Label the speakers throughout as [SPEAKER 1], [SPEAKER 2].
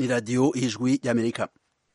[SPEAKER 1] ni radiyo ijwi y'Amerika.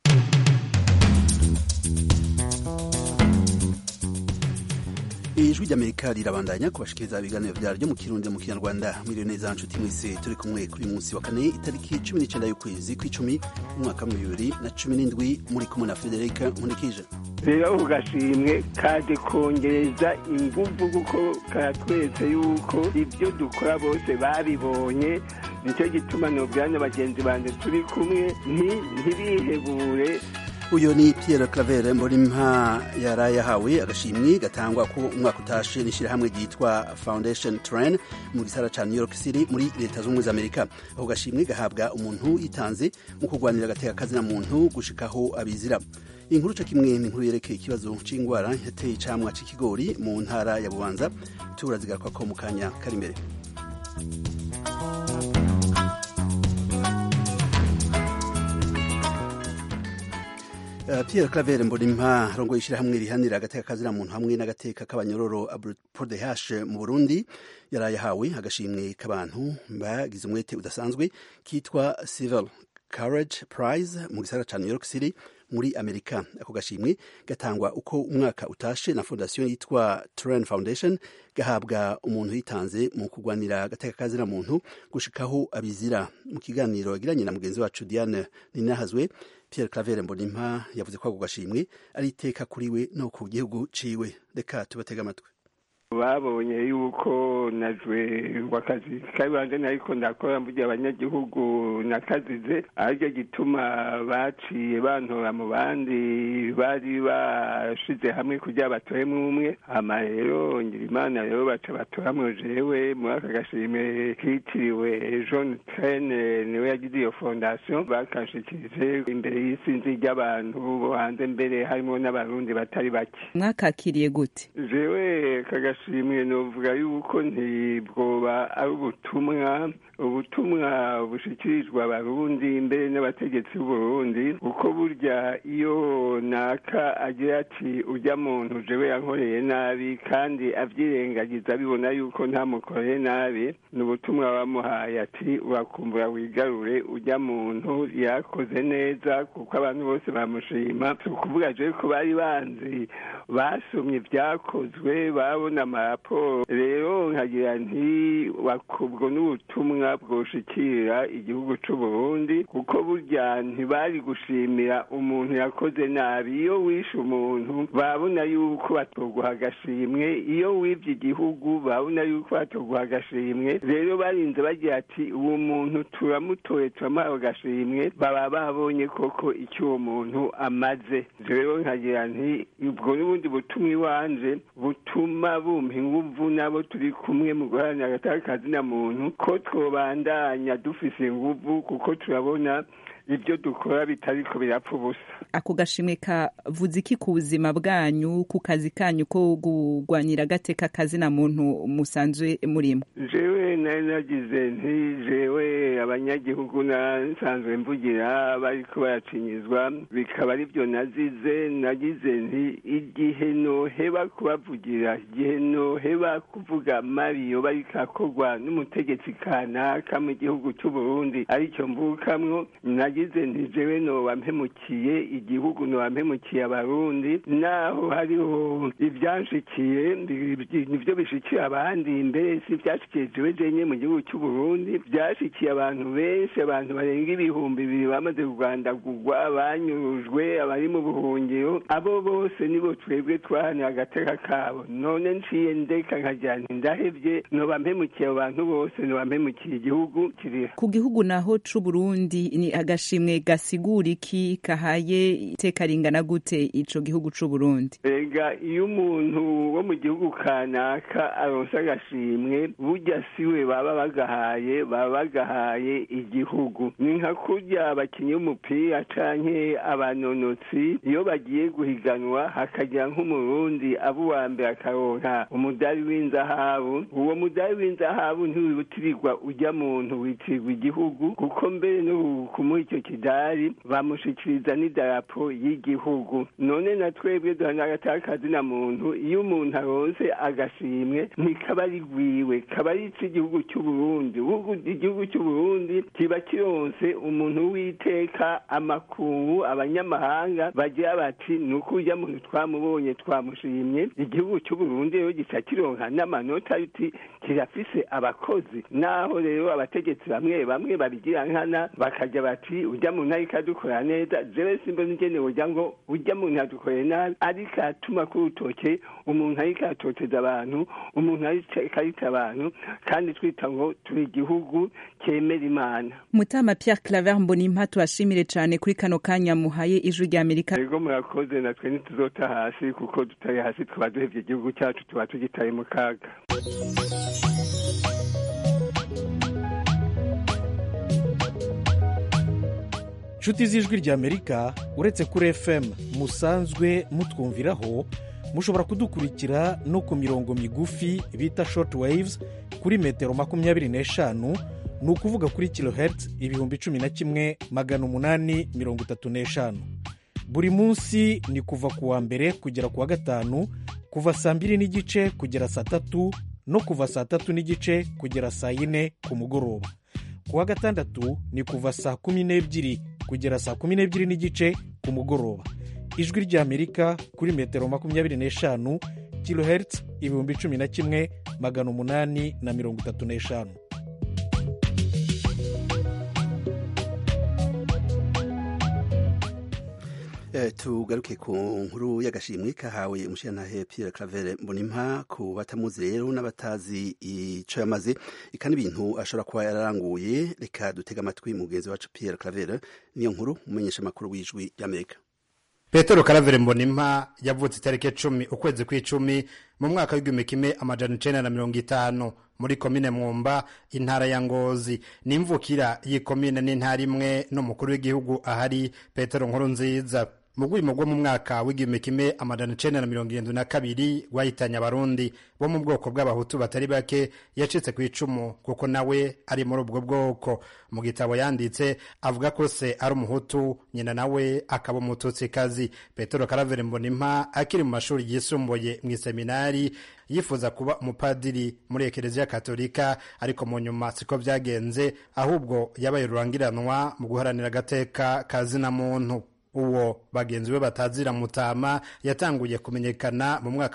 [SPEAKER 1] Ijwi ry'Amerika rirabandanya kubashikiriza ibiganiro vyaryo mu Kirundi mu Kinyarwanda. Mwiriwe neza nshuti mwese, turi kumwe kuri munsi wa kane itariki 19 y'ukwezi kw'icumi umwaka wa 2017 muri kumwe na Frederica Nkulikije.
[SPEAKER 2] Rero ugashimwe kaje kongereza inguvu kuko karatwetse yuko ibyo dukora bose babibonye, nicyo gituma nobyanya bagenzi banje turi kumwe ntibihebure.
[SPEAKER 1] Uyo ni Pierre Claver Mbonimpa yaraye yahawe agashimwe gatangwa ko umwaka utashe n'ishirahamwe ryitwa Foundation Trend mu gisara ca New York City muri leta z'ubumwe z'Amerika. Ako gashimwe gahabwa umuntu yitanze mu kurwanira agateka kazina muntu gushikaho abizira. Inkuru ca kimwe n'inkuru yerekeye ikibazo c'ingwara yateye icamwa c'ikigori mu ntara ya Bubanza turazigaruka ko mu kanya kari imbere. Pierre Claver Mbonimpa rongo ishirahamwe rihanira agateka kazina muntu hamwe n'agateka k'abanyororo APRODH mu Burundi yaraye yahawe agashimwe k'abantu bagize umwete udasanzwe kitwa Civil Courage Prize mu gisagara ca New York City muri Amerika. Ako gashimwe gatangwa uko umwaka utashe na fondation yitwa Trend Foundation gahabwa umuntu yitanze mu kurwanira agateka kazina muntu gushikaho abizira. Mu kiganiro yagiranye na mugenzi wacu Diane Ninahazwe, Pierre Claver Mbonimpa yavuze ko ako gashimwe ari iteka kuri we no ku gihugu ciwe. Reka tubatega amatwi.
[SPEAKER 2] Babonye yuko najwe wakazi kabanje nariko ndakora mvugira abanyagihugu nakazize, ariko gituma baciye bantora mu bandi bari bashize hamwe kugira batoremwe umwe. Hama rero ngira Imana rero baca batoramwe jewe muri aka gashimwe kitiriwe John Trene, niwe yagize iyo fondation. Bakashikije imbere y'isinzi ry'abantu bo hanze, mbere harimo n'abarundi batari bake.
[SPEAKER 3] Mwakakiriye gute?
[SPEAKER 2] Jewe kagashimwe novuga yuko ntibwoba ari ubutumwa bushikirizwa abarundi mbere n'abategetsi b'Uburundi, uko burya iyo naka agira ati ujya muntu jewe yankoreye nabi kandi avyirengagiza bibona yuko ntamukoreye nabi, ni ubutumwa bamuhaye ati urakumbura wigarure ujya muntu yakoze neza, kuko abantu bose bamushima. Ukuvuga jewe ko bari banzi basomye ibyakozwe babona amaraporo, rero nkagira nti wakubwo n'ubutumwa bwoshikira igihugu c'u Burundi, kuko burya ntibari gushimira umuntu yakoze nabi. Iyo wishe umuntu babona yuko batoguha agashimwe, iyo wivye igihugu babona yuko batoguha agashimwe. Rero barinze bagira ati uwo muntu turamutoye turamuha agashimwe, baba babonye koko icyo uwo muntu amaze. Rero nkagira nti ubwo n'ubundi butumwa iwanje butuma bumpa inguvu nabo turi kumwe mu guharanira agateka kazina muntu ko twobandanya dufise inguvu, kuko turabona ibyo dukora bitariko birapfa ubusa.
[SPEAKER 3] Ako gashimwe kavuze iki ku buzima bwanyu, ku kazi kanyu ko kugwanira agateka kazina muntu musanzwe murimo?
[SPEAKER 2] Jewe nari nagize nti jewe abanyagihugu nasanzwe mvugira bariko baracinyizwa, bikaba ari byo nagize nti igihe noheba kubavugira, igihe noheba kuvuga mabi yoba ariko akorwa n'umutegetsi kanaka mu gihugu cy'u Burundi aricyo mvukamwo, nagize nti jewe noba mpemukiye igihugu, noba mpemukiye abarundi. Naho hariho ibyanshikiye nivyo bishikiye abandi, mbere si byashikiye jewe jenye mu gihugu cy'u Burundi, byashikiye abantu benshi, abantu barenga 2,000 bamaze kugandagurwa, banyurujwe, abari mu buhungiro. Abo bose nibo twebwe twahanira agateka kabo. None nciye ndeka nkagira nti ndahevye, noba mpemukiye abantu bose, noba mpemukiye igihugu kiri
[SPEAKER 3] ku gihugu naho c'u Burundi. Ni agashimwe gasigura iki, kahaye iteka ringana gute ico gihugu c'u Burundi?
[SPEAKER 2] Ega iyo umuntu wo mu gihugu kanaka aronsa agashimwe, burya siwe baba bagahaye igihugu. Ni nka kurya abakinyi b'umupira canke abanonotsi iyo bagiye guhiganwa hakagira nk'umurundi abo uwa mbere akaronka umudari w'inzahabu, uwo mudari w'inzahabu ntiwibutirirwa ujya muntu, witirirwa igihugu, kuko mbere no kumuha icyo kidari bamushikiriza n'idarapo y'igihugu. None na twebwe duhana agateka kazina muntu, iyo umuntu aronse agashimwe ntikaba ari gwiwe, kaba ari igihugu cy'u Burundi. Igihugu cy'u Burundi kiba kironse umuntu w'iteka, amakungu, abanyamahanga bagira bati nuko ujya muntu twamubonye twamushimye. Igihugu cy'u Burundi rero gica kironka n'amanota yuti kirafise abakozi, naho rero abategetsi bamwe bamwe babigira nkana bakajya bati ujya muntu ariko adukora neza. Jewe simba ngene ujya ngo ujya muntu adukoreye nabi, ariko atuma ku rutoke umuntu ariko atoteza abantu, umuntu ariko arita abantu, kandi twita ngo turi igihugu cyemera Imana.
[SPEAKER 3] Mutama Pierre Claver Mbonimpa, turashimire cyane kuri kano kanya muhaye Ijwi rya Amerika.
[SPEAKER 2] Yego murakoze, natwe ntituzota hasi, kuko dutaye hasi twaba duhevye igihugu cyacu, tuba tugitaye mu kaga.
[SPEAKER 4] Nshuti z'Ijwi rya Amerika, uretse kuri FM musanzwe mutwumviraho, mushobora kudukurikira no ku mirongo migufi bita short waves kuri metero 25, ni ukuvuga kuri kilohertz 11,835. Buri munsi ni kuva ku wa mbere kugera ku wa gatanu, kuva saa 2:30 kugera saa 3, no kuva saa 3:30 kugera saa 4 ku mugoroba. Ku wa gatandatu ni kuva saa 12 kugera saa 12:30 ku mugoroba. Ijwi rya Amerika kuri metero 25, kilohertz 11,835.
[SPEAKER 1] Tugaruke ku nkuru y'agashimwe kahawe umushirantahe Pierre Claver Mbonimpa, ku batamuzi rero n'abatazi ico yamaze ikana ibintu ashobora kuba yararanguye. Reka dutega amatwi mugenzi wacu Pierre Claver, niyo nkuru umenyesha makuru w'Ijwi ry'Amerika.
[SPEAKER 5] Petero Claver Mbonimpa yavutse itariki 10 ukwezi kw'icumi mu mwaka w'1950 muri komine Mwumba, intara ya Ngozi. Ni imvukira y'ikomine n'intara imwe n'umukuru w'igihugu ahari Petero Nkurunziza. Mu rwimo rwo mu mwaka w'1972 wahitanye abarundi bo mu bwoko bw'abahutu batari bake, yacitse ku icumu kuko nawe ari muri ubwo bwoko. Mu gitabo yanditse avuga ko se ari umuhutu, nyina nawe akaba umututsikazi. Petero Claver Mbonimpa akiri mu mashuri yisumbuye mu seminari yifuza kuba umupadiri muri Ekereziya Katolika, ariko mu nyuma siko byagenze, ahubwo yabaye rurangiranwa mu guharanira agateka kazina muntu. Uwo bagenzi we batazira Mutama yatanguye kumenyekana mu mwaka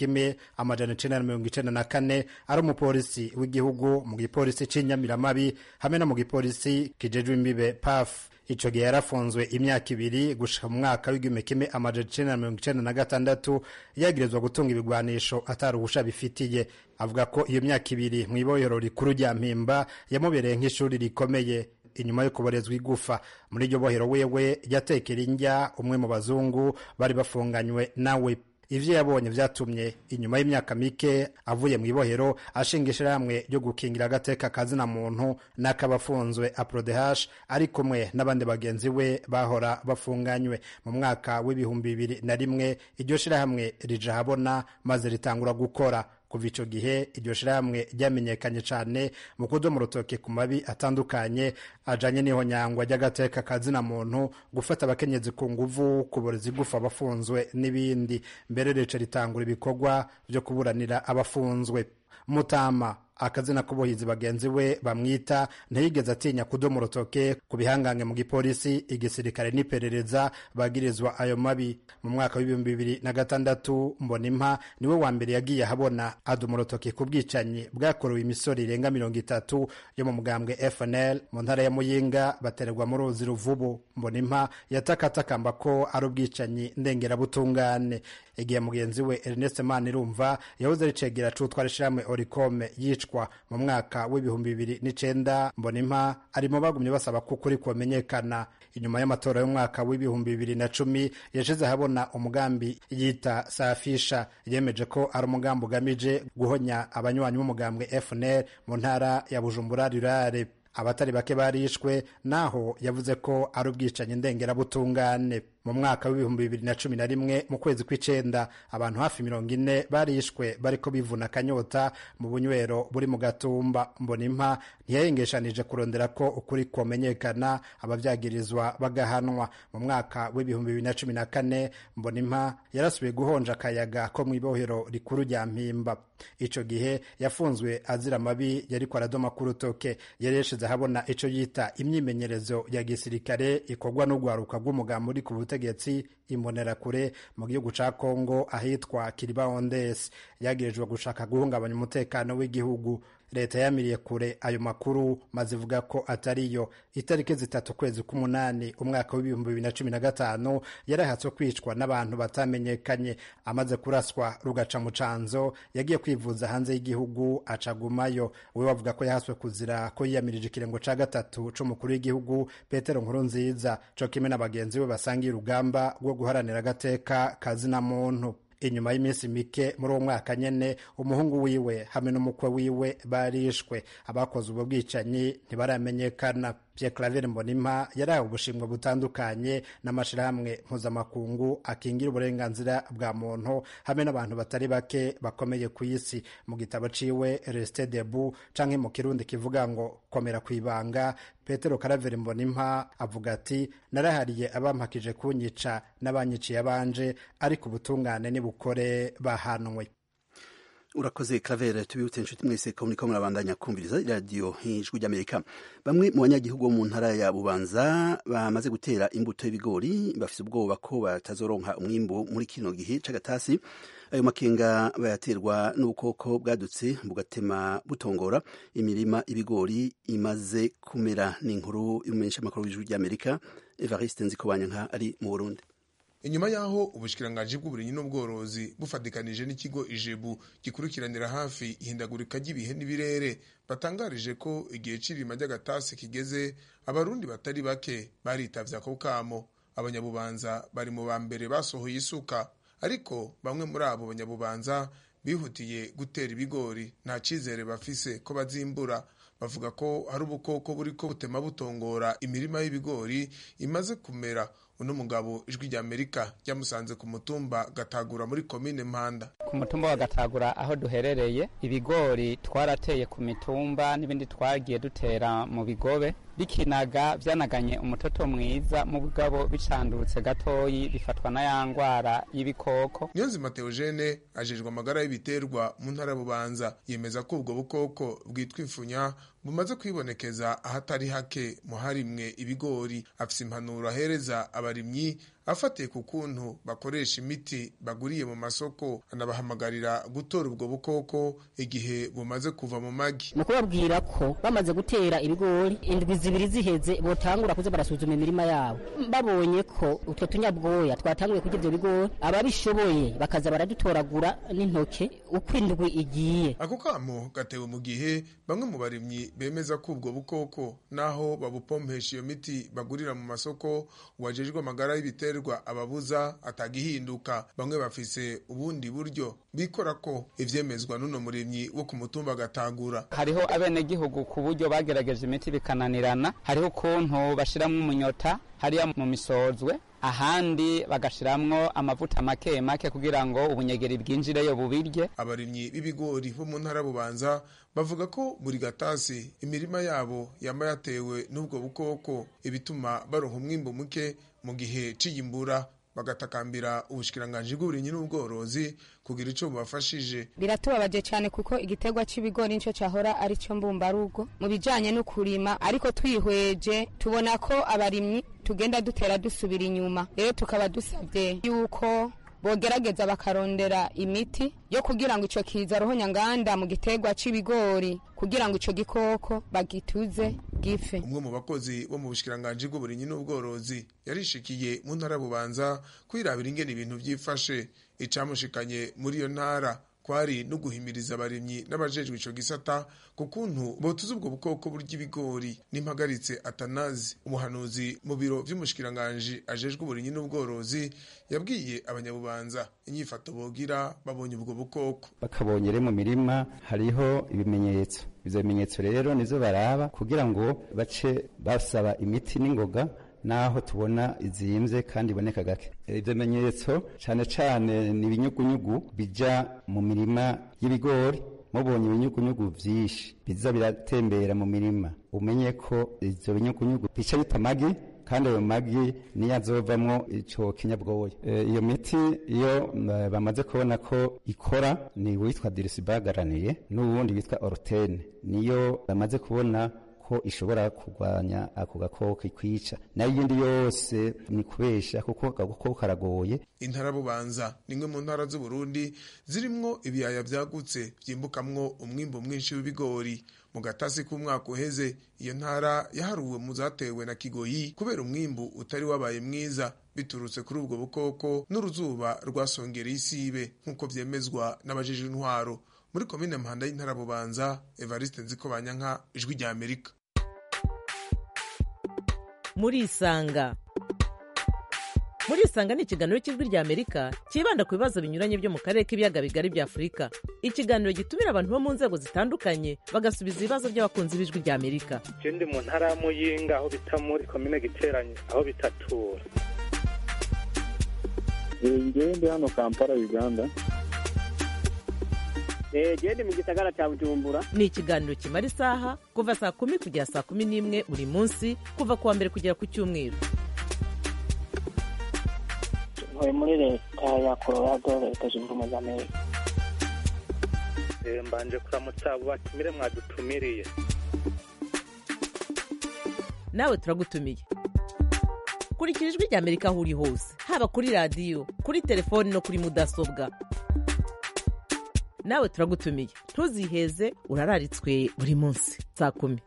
[SPEAKER 5] w'1994 ari umupolisi w'igihugu mu gipolisi c'Inyamiramabi hamwe no mu gipolisi kijejwe imbibe PAF. Ico gihe yarafunzwe imyaka 2 gushika mu mwaka w'1996 yagirizwa gutunga ibigwanisho ataruhusha bifitiye. Avuga ko iyo myaka 2 mu ibohero rikuru rya Mpimba yamubereye nk'ishuri rikomeye. Inyuma yo kuborezwa igufa muri iryo bohero, wewe yatekera indya umwe mu bazungu bari bafunganywe nawe. Ivyo yabonye vyatumye inyuma y'imyaka mike avuye mu ibohero ashinga ishirahamwe ryo gukingira agateka kazina muntu n'akabafunzwe APRODH, ari kumwe n'abandi bagenzi we bahora bafunganywe. Mu mwaka w'2001 iryo shirahamwe rija habona maze ritangura gukora. Kuva ico gihe iryo shirahamwe ryamenyekanye cane mu kudomo rutoke ku mabi atandukanye ajanye n'ihonyangwa ry'agateka kazina muntu, gufata abakenyezi ku nguvu, kuboreza igufa abafunzwe n'ibindi. Mbere rica ritangura ibikorwa vyo kuburanira abafunzwe. Mutama, akazina k'ubuhizi bagenzi we bamwita, ntiyigeze atinya kudomo rutoke ku bihangange mu gipolisi, igisirikare n'iperereza bagirizwa ayo mabi. Mu mwaka w'2006 Mbonimpa niwe wa mbere yagiye habona adomo rutoke ku bwicanyi bwakorewe imisoro irenga 30 yo mu mugambwe FNL mu ntara ya Muyinga batererwa mu ruzi Ruvubu. Mbonimpa yatakatakamba ko ari ubwicanyi ndengerabutungane. Igihe mugenzi we Ernest Manirumva yahoze ari cegera cutwara ishiramwe Oricome yicwa mu mwaka w'2009, Mbonimpa ari mu bagumye basaba ko kuri kumenyekana. Inyuma y'amatora y'umwaka w'2010 yashize habona umugambi yita Safisha, yemeje ko ari umugambi ugamije guhonya abanywanyi b'umugambwe FNL mu ntara ya Bujumbura Rurare. Abatari bake barishwe, naho yavuze ko ari ubwicanyi ndengerabutungane. mu mwaka w'ibihumbi 2011 mu kwezi kw'icenda abantu hafi 40 barishwe bariko bivuna akanyota mu bunywero buri mu Gatumba. Mbonimpa ntiyayengeshanije kurondera ko ukuri komenyekana abavyagirizwa bagahanwa. Mu mwaka w'ibihumbi 2014 Mbonimpa yarasubiye guhonja akayaga ko mw'ibohero rikuru rya Mpimba. Ico gihe yafunzwe azira amabi yariko aradoma ku rutoke. Yari yashize ahabona ico yita imyimenyerezo ya gisirikare ikorwa n'ugwaruka rw'umugambi uri ku butegetsi Imbonerakure mu gihugu ca Kongo ahitwa Kiribaondes. Yagirijwe gushaka guhungabanya umutekano w'igihugu. Leta yamiriye kure ayo makuru maze ivuga ko atariyo. Itariki 3 kwezi k'umunani umwaka w'ibihumbi 2015 yarahatswe kwicwa n'abantu batamenyekanye. Amaze kuraswa rugaca mu canzo yagiye kwivuza hanze y'igihugu acagumayo. We wavuga ko yahaswe kuzira ko yiyamirije ikirengo ca gatatu c'umukuru w'igihugu Petero Nkurunziza, co kimwe n'abagenzi be basangiye urugamba rwo guharanira agateka kazina muntu. Inyuma y'iminsi mike muri uwo mwaka nyene umuhungu wiwe hamwe n'umukwe wiwe barishwe. Abakoze ubwo bwicanyi ntibaramenyekana. Pierre Claver Mbonimpa yarahawe ubushimwe butandukanye n'amashirahamwe mpuzamakungu akingira uburenganzira bwa muntu hamwe n'abantu batari bake bakomeye ku isi. Mu gitabo ciwe Reste Debout canke mu Kirundi kivuga ngo komera kwibanga, Petero Claver Mbonimpa avuga ati narahariye abampakije kunyica n'abanyiciye abanje, ariko ubutungane nibukore bahanwe.
[SPEAKER 1] Urakoze Claver. Tubibutse inshuti mwese ko muriko murabandanya kumviriza radio Ijwi ry'Amerika. Bamwe mu banyagihugu bo mu ntara ya Bubanza bamaze gutera imbuto y'ibigori bafise ubwoba ko batazoronka umwimbo muri kino gihe c'agatasi. Ayo makenga bayaterwa n'ubukoko bwadutse bugatema butongora imirima ibigori imaze kumera. N'inkuru y'umumenyesha makuru w'Ijwi ry'Amerika Evariste Nzikobanyanka ari mu Burundi.
[SPEAKER 6] Inyuma yaho ubushikiranganji bw'uburimyi n'ubworozi bufadikanije n'ikigo Ijebu gikurikiranira hafi ihindagurika ry'ibihe n'ibirere batangarije ko igihe c'irima ry'agatasi kigeze, abarundi batari bake baritavye ako kamo. Abanyabubanza bari mu bambere basohoye isuka, ariko bamwe muri abo banyabubanza bihutiye gutera ibigori nta cizere bafise ko bazimbura. Bavuga ko hari ubukoko buriko butema butongora imirima y'ibigori imaze kumera. Uno mugabo Ijwi ry'Amerika ryamusanze ku mutumba Gatagura muri komine Mpanda.
[SPEAKER 7] Ku mutumba wa Gatagura aho duherereye, ibigori twarateye ku mitumba n'ibindi twagiye dutera mu bigobe bikinaga vyanaganye umutoto mwiza, mu bugabo bicandutse gatoyi bifatwa na yangwara y'ibikoko.
[SPEAKER 6] Niyonzima Theogene ajejwe amagara y'ibiterwa mu ntara Bubanza yemeza ko ubwo bukoko bwitwa imfunya bumaze kwibonekeza ahatari hake mu harimwe ibigori. Afise impanuro ahereza abarimyi afatiye ku kuntu bakoresha imiti baguriye mu masoko, anabahamagarira gutora ubwo bukoko igihe bumaze kuva mu magi.
[SPEAKER 8] Nuko babwira ko bamaze gutera ibigori indwi zibiri ziheze botangura kuza barasuzuma imirima yabo, babonye ko utwo tunyabwoya twatanguye kurya ivyo bigori, ababishoboye bakaza baradutoragura n'intoke uko indwi igiye.
[SPEAKER 6] Ako kamo gatewe mu gihe bamwe mu barimyi bemeza ko ubwo bukoko naho babupompesha iyo miti bagurira mu masoko, wajejwe amagara y'ibiterwa ababuza atagihinduka. Bamwe bafise ubundi buryo bikora ko ivyemezwa n'uno murimyi wo ku mutumba Gatagura.
[SPEAKER 7] Hariho abene gihugu ku buryo bagerageje imiti bikananirana, hariho ukuntu bashiramwo umunyota hariya mu misozwe, ahandi bagashiramwo amavuta make make kugira ngo ubunyegeri bwinjireyo bubirye.
[SPEAKER 6] Abarimyi b'ibigori bo mu ntara Bubanza bavuga ko buri gatasi imirima yabo yama yatewe n'ubwo bukoko, ibituma baronka umwimbo muke mu gihe c'iyimbura. Bagatakambira ubushikiranganji bw'uburimyi n'ubworozi kugira ico bubafashije.
[SPEAKER 9] Biratubabaje cyane kuko igitegwa c'ibigori nico cahora ari cyo mbumbarugo mu bijanye no kurima, ariko twihweje tubona ko abarimyi tugenda dutera dusubira inyuma. Rero tukaba dusabye yuko bogerageza bakarondera imiti yo kugira ngo ico kiza roho nyanganda mu gitegwa c'ibigori kugira ngo ico gikoko bagituze gife.
[SPEAKER 6] Umwe mu bakozi bo mu bushikiranganji bw'uburimyi n'ubworozi yarishikiye mu ntara Bubanza kwirabira ingene ibintu vyifashe. Icamushikanye muri iyo ntara kwari no guhimiriza abarimyi n'abajejwe ico gisata ku kuntu botuza ubwo bukoko burya ibigori. N'impagaritse Atanazi, umuhanuzi mu biro vy'umushikiranganji ajejwe uburimyi n'ubworozi, yabwiye abanyabubanza inyifato bogira babonye ubwo bukoko.
[SPEAKER 10] Bakabonye mu mirima hariho ibimenyetso, ivyo bimenyetso rero nizo baraba kugira ngo bace basaba imiti n'ingoga naho tubona izimvye kandi iboneka gake. Ivyo bimenyetso cane cane ni ibinyugunyugu bija mu mirima y'ibigori. Mubonye ibinyugunyugu vyinshi biza biratembera mu mirima, umenye ko ivyo binyugunyugu bica bita amagi, kandi ayo magi niyo azovamwo ico kinyabwoya. Iyo miti iyo bamaze kubona ko ikora ni witwa dirisibagaraniye n'ubundi witwa orutene, niyo bamaze kubona ko ishobora kurwanya ako gakoko kwica. Nayo yindi yose ni kubesha kuko agakoko karagoye.
[SPEAKER 6] Intara Bubanza nimwe mu ntara z'u Burundi zirimwo ibiyaya vyagutse vyimbukamwo umwimbo mwinshi w'ibigori. Mu gatasi k'umwaka uheze iyo ntara yaharuwe mu zatewe na Kigoyi kubera umwimbu utari wabaye mwiza biturutse kuri ubwo bukoko n'uruzuba rwasongereye isibe nk'uko vyemezwa n'abajejwe intwaro. Muri komine Mpanda y'intara Bubanza, Evariste Nzikobanyanka, Ijwi rya Amerika.
[SPEAKER 11] Muri Isanga ni ikiganiro cy'Ijwi rya Amerika kibanda ku bibazo binyuranye byo mu karere k'ibiyaga bigari bya Afurika. Ikiganiro gitumira abantu bo mu nzego zitandukanye bagasubiza ibibazo by'abakunzi b'Ijwi rya Amerika.
[SPEAKER 12] Je ndi mu ntara ya Muyinga aho bita muri komine Giteranye aho bitatura.
[SPEAKER 13] Ndi hano Kampala, Uganda.
[SPEAKER 14] Gende mu gisagara cya Bujumbura.
[SPEAKER 11] Ni ikiganiro kimara isaha kuva saa 10 kugera saa 11 buri munsi kuva kuwa mbere kugera ku cyumweru.
[SPEAKER 14] Ntuye muri leta ya Colorado, leta zunze ubumwe za Amerika.
[SPEAKER 12] Mbanje kuramutsa abo batumire mwadutumiriye.
[SPEAKER 11] Nawe turagutumiye. Kurikira Ijwi rya Amerika aho uri hose, haba kuri radio, kuri telefone no kuri mudasobwa. Nawe turagutumiye. Ntuziheze, urararitswe buri munsi saa 10.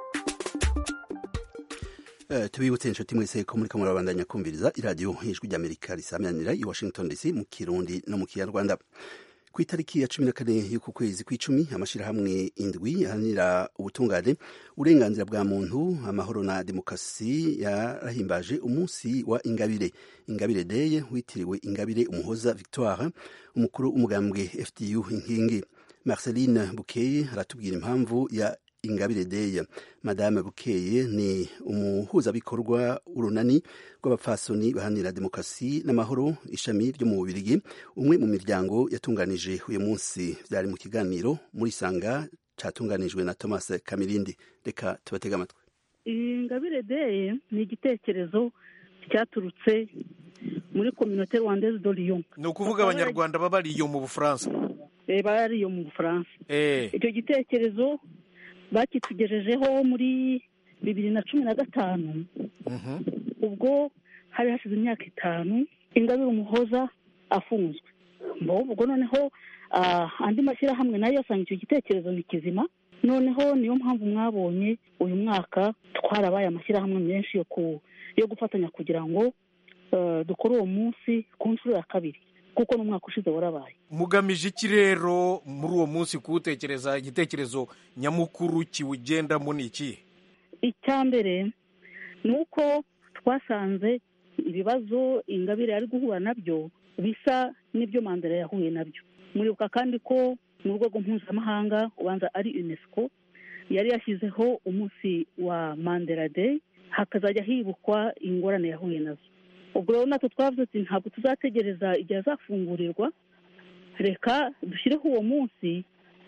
[SPEAKER 1] Tubibutse inshuti mwese ko muri kamwe babandanya kumviriza iradiyo Ijwi rya Amerika risamyanira i Washington DC mu Kirundi no mu Kinyarwanda. Ku itariki ya 14 y'uku kwezi kw'icumi amashirahamwe indwi ahanira ubutungane uburenganzira bwa muntu amahoro na demokrasi yarahimbaje umunsi wa Ingabire Day witiriwe Ingabire Umuhoza Victoire umukuru umugambwe FDU inkingi. Marceline Bukeye aratubwira impamvu ya Ingabire Day. Madame Bukeye ni umuhuzabikorwa urunani rw'abapfasoni bahanira demokrasi n'amahoro ishami ryo mu Bubiligi, umwe mu miryango yatunganije uyu munsi. Byari mu kiganiro muri Sanga catunganijwe na Thomas Kamirindi. Reka tubatega amatwi.
[SPEAKER 15] Ingabire Day ni igitekerezo cyaturutse muri communauté rwandaise de Lyon.
[SPEAKER 4] Ni ukuvuga abanyarwanda baba Lyon mu Bufaransa.
[SPEAKER 15] Bari Lyon mu Bufaransa. Icyo gitekerezo bakitugejejeho muri 2015 ubwo hari hashize imyaka 5 Ingabire Umuhoza afunzwe. Ubwo noneho andi mashyirahamwe nayo yasanga icyo gitekerezo ni kizima, noneho niyo mpamvu mwabonye uyu mwaka twarabaye amashyirahamwe menshi yo gufatanya kugira ngo dukore uwo munsi ku nshuro ya kabiri, kuko n'umwaka ushize warabaye.
[SPEAKER 4] Mugamije iki rero muri uwo munsi kuwutekereza? Igitekerezo nyamukuru kiwugendamo ni iki?
[SPEAKER 15] Icyambere ni uko twasanze ibibazo Ingabire ari guhura nabyo bisa n'ibyo Mandela yahuye nabyo. Muribuka kandi ko mu rwego mpuzamahanga ubanza ari UNESCO yari yashyizeho umunsi wa Mandela Day, hakazajya hibukwa ingorane yahuye nazo. Ubwo rero natwe twavuze ati ntabwo tuzategereza igihe azafungurirwa, reka dushyireho uwo munsi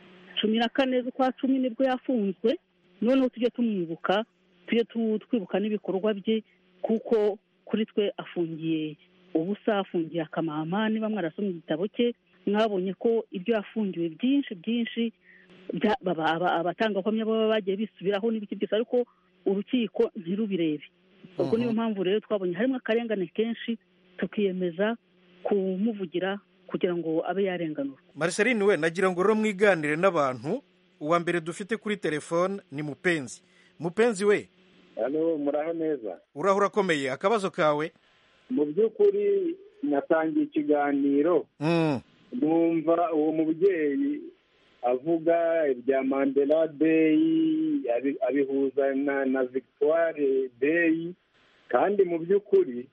[SPEAKER 15] 14 z'ukwa 10 nibwo yafunzwe, noneho tujye tumwibuka, tujye twibuka n'ibikorwa bye, kuko kuri twe afungiye ubusa, afungiye akamama. Niba mwarasomye igitabo cye mwabonye ko ibyo yafungiwe byinshi abatangabuhamya baba bagiye bisubiraho n'ibiki byose, ariko urukiko ntirubirebe. Ubwo niyo mpamvu rero twabonye harimo akarengane kenshi, tukiyemeza kumuvugira kugira ngo abe yarenganurwa.
[SPEAKER 4] Marceline we, nagira ngo rero mwiganire n'abantu. Uwa mbere dufite kuri telefone ni Mupenzi we.
[SPEAKER 13] Halo, muraho neza?
[SPEAKER 4] Uraho urakomeye. Akabazo kawe?
[SPEAKER 13] Mu by'ukuri natangiye ikiganiro numva uwo mubyeyi avuga ibya Mandela Day abihuza na Victoire Day, kandi mu by'ukuri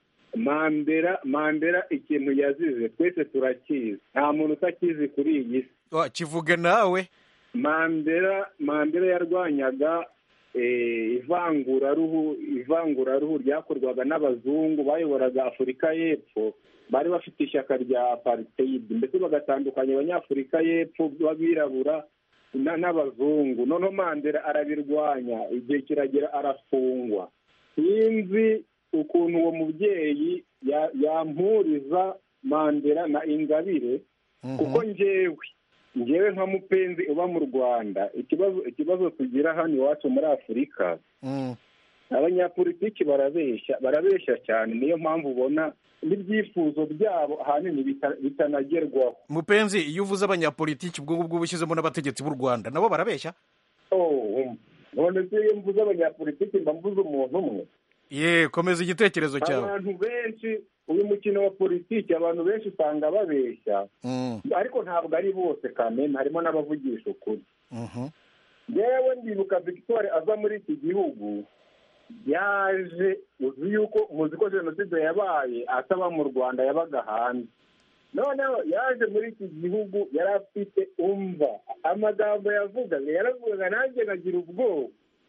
[SPEAKER 13] Mandela ikintu yazize twese turakizi, nta muntu utakizi kuri iyi si.
[SPEAKER 4] Kivuge nawe.
[SPEAKER 13] Mandela yarwanyaga ivanguraruhu ryakorwaga n'abazungu bayoboraga Afurika y'Epfo, bari bafite ishyaka rya apartheid, ndetse bagatandukanya abanyafurika y'Epfo b'abirabura n'abazungu. noneho Mandela arabirwanya, igihe kiragera arafungwa. sinzi ukuntu uwo mubyeyi yampuriza Mandela na Ingabire, kuko njyewe nka mupenzi uba mu Rwanda, ikibazo tugira hano iwacu muri Afurika, abanyapolitiki barabeshya cyane, niyo mpamvu ubona n'ibyifuzo byabo ahanini bitanagerwaho.
[SPEAKER 4] Mupenzi, iyo uvuze abanyapolitiki ubwo ngubwo ubushyizemo n'abategetsi b'u Rwanda nabo barabeshya?
[SPEAKER 13] none se iyo mvuze abanyapolitiki mba mvuze umuntu umwe?
[SPEAKER 4] Komeza igitekerezo cyawe.
[SPEAKER 13] Abantu benshi, uyu mukino wa politiki abantu benshi usanga babeshya, ariko ntabwo ari bose kamena, harimo n'abavugisha ukuri. Yewe ndibuka Victoire aza muri iki gihugu, yaje muzi ko jenoside yabaye ataba mu Rwanda, yabaga hanze. noneho yaje muri iki gihugu yari afite amagambo yaravugaga nanjye nkagira ubwoba.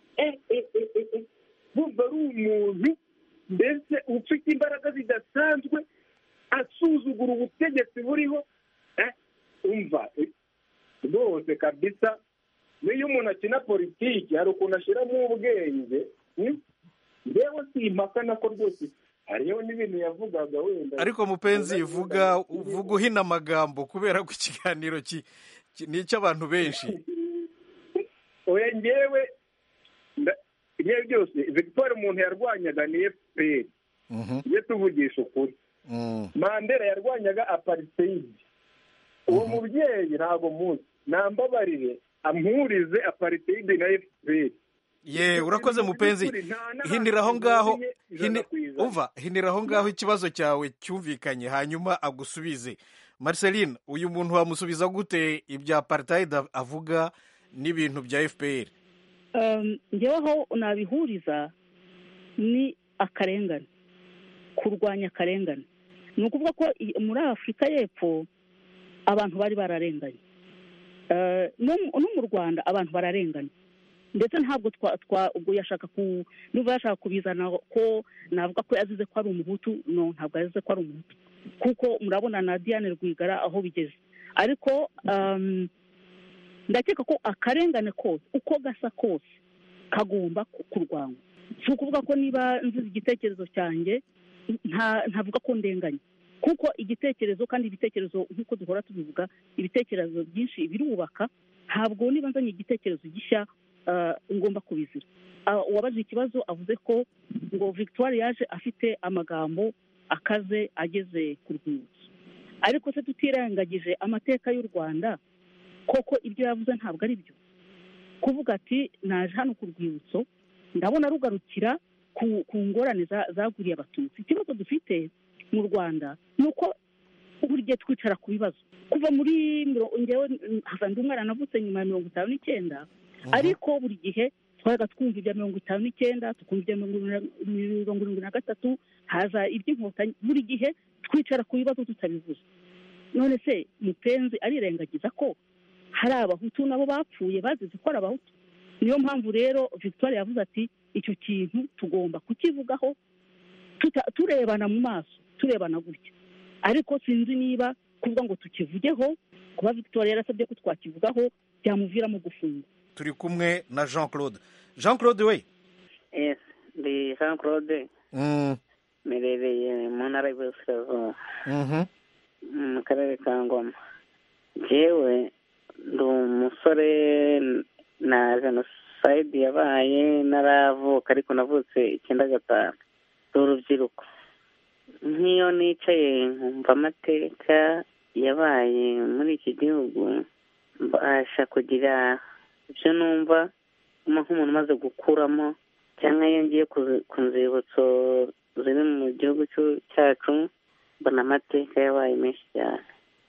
[SPEAKER 13] Bumva ari umuntu mbese ufite imbaraga zidasanzwe, asuzugura ubutegetsi buriho. Rwose kabisa, niyo umuntu akina politiki hari ukuntu ashyiramo ubwenge. Yewe si impakana ko rwose hariho n'ibintu yavugaga wenda.
[SPEAKER 4] Ariko mupenzi, vuga uhina amagambo, kubera ko ikiganiro ni icy'abantu benshi.
[SPEAKER 13] Oya, njyewe ibyo byose Victoire umuntu yarwanyaga ni FPR, iyo tuvugisha ukuri. Mandela yarwanyaga apartheid. Uwo mubyeyi ntabwo muzi, nambabarire ampurize apartheid na FPR.
[SPEAKER 4] Urakoze mupenzi, hiniraho ngaho ikibazo cyawe cyumvikanye, hanyuma agusubize. Marceline, uyu muntu wamusubiza gute ibya apartheid avuga n'ibintu bya FPR?
[SPEAKER 15] njyeweho nabihuriza ni akarengane, kurwanya akarengane. ni ukuvuga ko muri Afurika y'Epfo abantu bari bararenganye, no mu Rwanda abantu bararenganye, ndetse ntabwo ubwo yashaka kubizana ko navuga ko yazize ko ari umuhutu. No, ntabwo yazize ko ari umuhutu, kuko murabona na Diane Rwigara aho bigeze. Ariko ndakeka ko akarengane kose uko gasa kose kagomba kurwanywa. Si ukuvuga ko niba nzize igitekerezo cyanjye ntavuga ko ndenganye, kuko igitekerezo, kandi ibitekerezo nk'uko duhora tubivuga, ibitekerezo byinshi birubaka. Ntabwo niba nzanye igitekerezo gishya ngomba kubizira. Uwabaje ikibazo avuze ko ngo Victoire yaje afite amagambo akaze ageze ku rwibutso, ariko se tutirengagije amateka y'u Rwanda, koko ibyo yavuze ntabwo ari byo. Kuvuga ati naje hano ku rwibutso ndabona rugarukira ku ngorane zaguriye Abatutsi. Ikibazo dufite mu Rwanda ni uko buri gihe twicara ku bibazo. Kuva muri njyewe ndi umwana navutse nyuma ya 59, ariko buri gihe twabaga twumva ibya 59, tukumva ibya 73, haza iby'inkotanyi. Buri gihe twicara ku bibazo tutabivuze. None se mupenzi arirengagiza ko hari Abahutu nabo bapfuye bazize ko ari Abahutu? Niyo mpamvu rero Victoire yavuze ati icyo kintu tugomba kukivugaho turebana mu maso, turebana gutya. Ariko sinzi niba kuvuga ngo tukivugeho, kuba Victoire yarasabye ko twakivugaho byamuviramo gufungwa.
[SPEAKER 4] Turi kumwe na Jean Claude. Jean Claude we?
[SPEAKER 16] Yes, ndi Jean Claude. Merereye mu ntara y'Iburasirazuba, mu karere ka Ngoma. Jewe ndi umusore na jenoside yabaye naravuka, ariko navutse 95. Ndi urubyiruko. Nk'iyo nicaye nkumva amateka yabaye muri iki gihugu, mbasha kugira ibyo numva nk'umuntu umaze gukuramo, cyangwa iyo ngiye ku nzibutso ziri mu gihugu cyacu mbona amateka yabaye menshi cyane.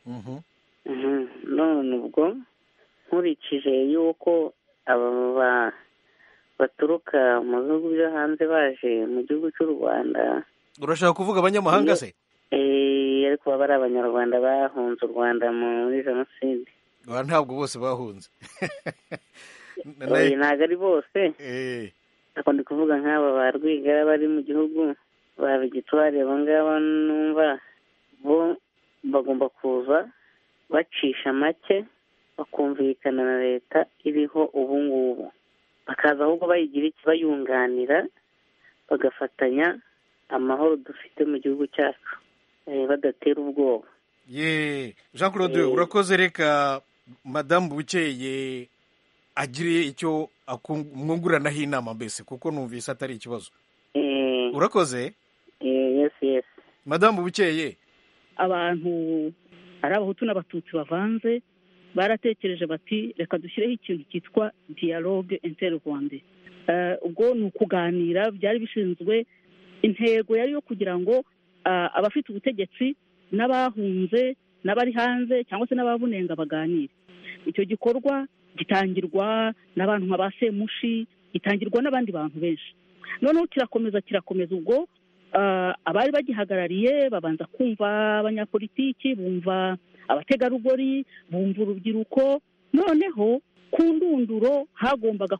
[SPEAKER 16] None ubwo nkurikije yuko aba baturuka mu bihugu byo hanze baje mu gihugu cy'u Rwanda.
[SPEAKER 4] Urashaka kuvuga abanyamahanga se?
[SPEAKER 16] Ariko baba ari Abanyarwanda bahunze u Rwanda muri jenoside.
[SPEAKER 4] Ntabwo bose bahunze.
[SPEAKER 16] ntabwo ari bose ariko ndi kuvuga nk'aba ba Rwigara bari mu gihugu ba Victoire abo ngabo numva bo bagomba kuza bacisha make bakumvikana na leta iriho ubu ngubu bakaza ahubwo bayigira iki bayunganira bagafatanya amahoro dufite mu gihugu cyacu badatera ubwoba.
[SPEAKER 4] Jean Claude urakoze. Reka madamu Bukeye agiriye icyo mwunguranaho inama mbese kuko numvise atari ikibazo. Urakoze.
[SPEAKER 16] Yes
[SPEAKER 4] madamu Bukeye.
[SPEAKER 15] Abantu ari abahutu n'abatutsi bavanze baratekereje bati reka dushyireho ikintu cyitwa dialogue interrwandais. Ubwo ni ukuganira byari bishinzwe, intego yari yo kugira ngo abafite ubutegetsi n'abahunze n'abari hanze cyangwa se n'ababunenga baganire. Icyo gikorwa gitangirwa n'abantu nka ba Semushi, gitangirwa n'abandi bantu benshi. Noneho kirakomeza ubwo abari bagihagarariye babanza kumva abanyapolitiki, bumva abategarugori, bumva urubyiruko. Noneho ku ndunduro hagombaga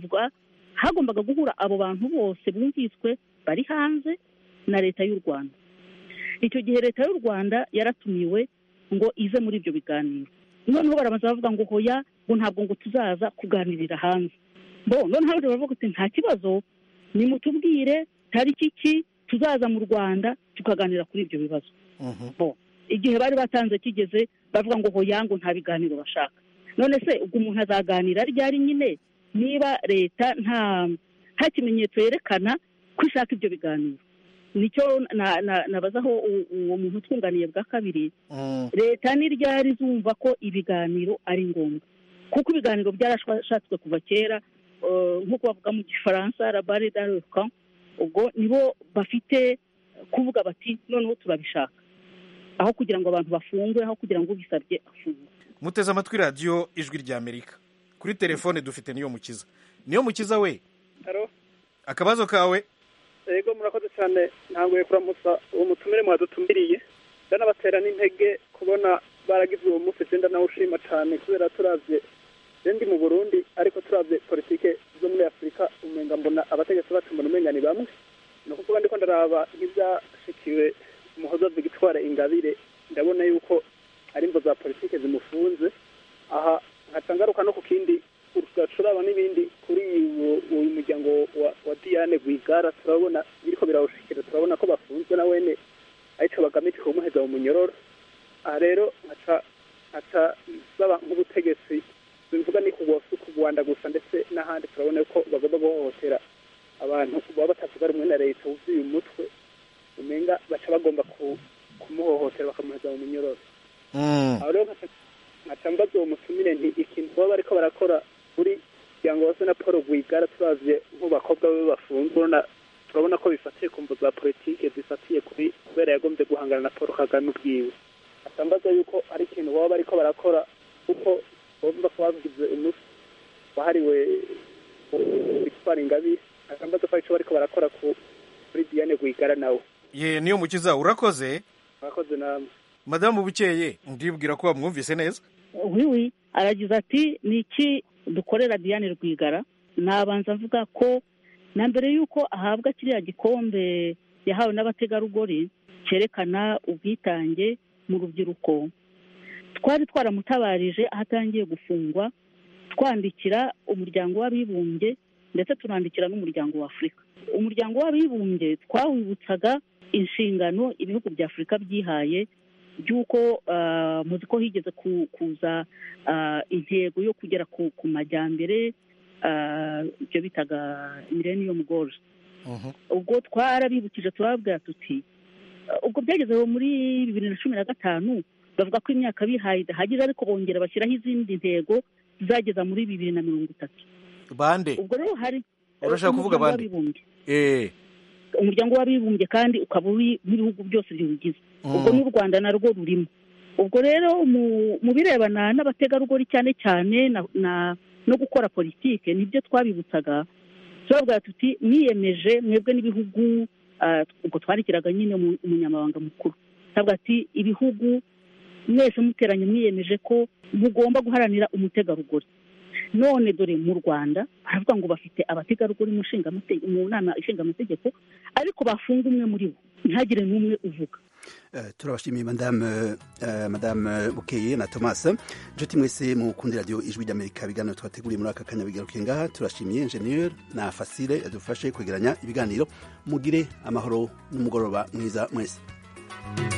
[SPEAKER 15] guhura abo bantu bose bumviswe bari hanze na leta y'u Rwanda. Icyo gihe leta y'u Rwanda yaratumiwe ngo ize muri ibyo biganiro. Noneho barabanza bavuga ngo hoya ngo ntabwo ngo tuzaza kuganirira hanze. Noneho baravuga ati nta kibazo, nimutubwire tariki ki tuzaza mu Rwanda tukaganira kuri ibyo bibazo. Igihe bari batanze kigeze bavuga ngo hoya ngo nta biganiro bashaka. None se ubwo umuntu azaganira ryari nyine niba leta nta kimenyetso yerekana ko ishaka ibyo biganiro? Nicyo nabazaho uwo muntu utwunganiye bwa kabiri. Leta ni ryari zumva ko ibiganiro ari ngombwa? Kuko ibiganiro byarashatswe kuva kera, nk'uko bavuga mu Gifaransa la barre dans le camp. Ubwo nibo bafite kuvuga bati noneho turabishaka, aho kugira ngo abantu bafungwe, aho kugira ngo ubisabye afungwe.
[SPEAKER 4] Muteze amatwi radiyo Ijwi ry'Amerika. Kuri telefone dufite Niyo Mukiza we. Akabazo kawe?
[SPEAKER 12] Yego murakoze cyane. Ntangoye kuramutsa uwo mutumire mwadutumiriye, ndanabatera n'intege kubona baragize uwo munsi. Genda nawe ushima cyane kubera turavye ndi mu Burundi ariko turavye politike zo muri Afurika umenga mbona abategetsi bacu mbona umenga ni bamwe. No kuvuga ndiko ndaraba nk'ivyashikiwe Umuhoza Victoire Ingabire, ndabona yuko ari imvo za politike zimufunze. Aha nkatangaruka no ku kindi turaba n'ibindi kuri uyu muryango wa Diane Rwigara, turabona biriko birawushikira, turabona ko bafunzwe na wene arico bagamije kumuheza mu munyororo. Aha rero nkaca saba nk'ubutegetsi bivuga ni ku Rwanda gusa ndetse n'ahandi, turabona ko bagomba guhohotera abantu baba batavuga rumwe na leta wuzuye umutwe, umenga baca bagomba kumuhohotera bakamuheza mu munyororo. Aho rero nkaca mbaza uwo mutumire nti ikintu baba bariko barakora kuri kugira bose na Paul Rwigara turavye nk'ubakobwa be bafunzwe, turabona ko bifatiye ku mvo za politike zifatiye kubera yagombye guhangana na Paul Kagame ubwiwe. Atambaza yuko ari ikintu baba bariko barakora kuko bumva ko bagize umunsi wahariwe Victoire Ingabire. Atambaza ko arico bariko barakora kuri Diane Rwigara nawe.
[SPEAKER 4] Niyo Mukiza urakoze.
[SPEAKER 12] Urakoze namwe.
[SPEAKER 4] Madamu Bukeye ndibwira ko bamwumvise neza.
[SPEAKER 15] Oui, aragize ati ni iki dukorera Diane Rwigara. Nabanza mvuga ko na mbere yuko ahabwa kiriya gikombe yahawe n'abategarugori cyerekana ubwitange mu rubyiruko, twari twaramutabarije ahatangiye gufungwa, twandikira umuryango w'abibumbye ndetse tunandikira n'umuryango wa Afurika. Umuryango w'abibumbye twawibutsaga inshingano ibihugu bya Afurika byihaye by'uko muzi ko higeze kuza intego yo kugera ku majyambere, ibyo bitaga millennium goals. Ubwo twarabibukije turababwira tuti ubwo byagezeho muri 2015 bavuga ko imyaka bihaye idahagije, ariko bongera bashyiraho izindi ntego zizageza muri 2030.
[SPEAKER 4] Bande
[SPEAKER 15] ubwo rero hari
[SPEAKER 4] urashaka kuvuga bande?
[SPEAKER 15] Umuryango w'abibumbye kandi ukaba uri n'ibihugu byose biwugize. Ubwo n'u Rwanda narwo rurimo. Ubwo rero mu birebana n'abategarugori cyane cyane no gukora politike, nibyo twabibutsaga turabwira tuti mwiyemeje mwebwe n'ibihugu, ubwo twarikiraga nyine umunyamabanga mukuru, turavuga ati ibihugu mwese muteranye mwiyemeje ko mugomba guharanira umutegarugori. none dore mu Rwanda baravuga ngo bafite abategarugori mu nama ishinga amategeko ariko bafunga umwe muri bo ntihagire n'umwe uvuga.
[SPEAKER 1] turabashimiye madame Bukeye na Thomas inshuti mwese mukundira radio ijwi ry'Amerika ibiganiro twateguriye muri aka kanya bigarukiye ngaha. Turashimiye ingenieur na Fasile yadufashe kwegeranya ibiganiro. Mugire amahoro n'umugoroba mwiza mwese.